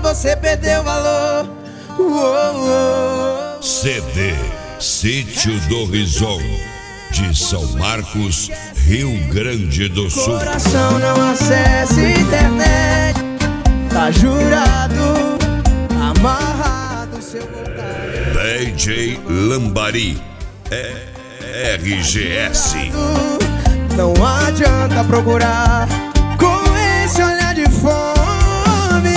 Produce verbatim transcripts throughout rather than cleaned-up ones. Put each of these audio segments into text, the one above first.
você perdeu valor. Uou, uou. C D Sítio do Rison, de São Marcos, Rio Grande do Sul. Coração não acessa internet, tá jurado, amarrado seu vontade. D J Lambari, R G S. Não adianta procurar com esse olhar de fome.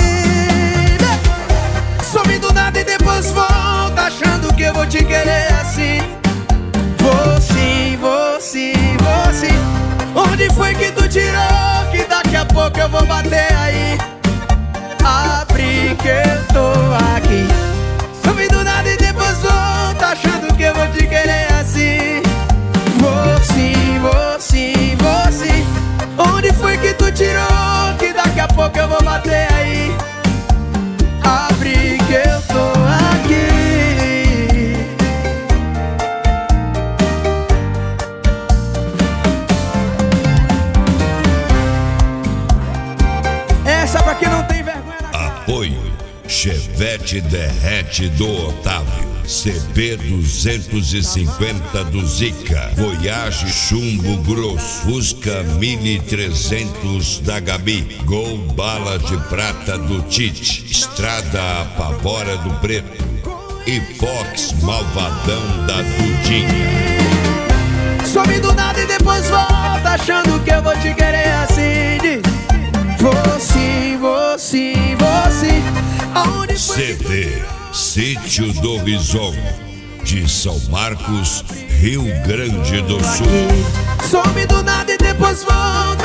Some do nada e depois volta, achando que eu vou te querer assim. Vou sim, vou sim, vou sim. Onde foi que tu tirou? Que daqui a pouco eu vou bater aí. Abre que eu tô aqui. Some do nada e depois volta, achando que eu vou te querer assim. Vou sim, vou sim, vou sim. Onde foi que tu tirou? Que daqui a pouco eu vou bater aí. Abre que eu tô aqui. Essa pra quem não tem vergonha na cara. Apoio Chevette Derrete do Otávio, C B duzentos e cinquenta do Zica, Voyage Chumbo Grosso, Fusca Mini trezentos da Gabi, Gol Bala de Prata do Tite, Estrada Apavora do Preto e Fox Malvadão da Dudinha. Some do nada e depois volta, achando que eu vou te querer assim. Diz. Vou sim, vou sim, vou sim. Aonde foi C D Sítio do Rison, de São Marcos, Rio Grande do Sul. Some do nada e depois volta,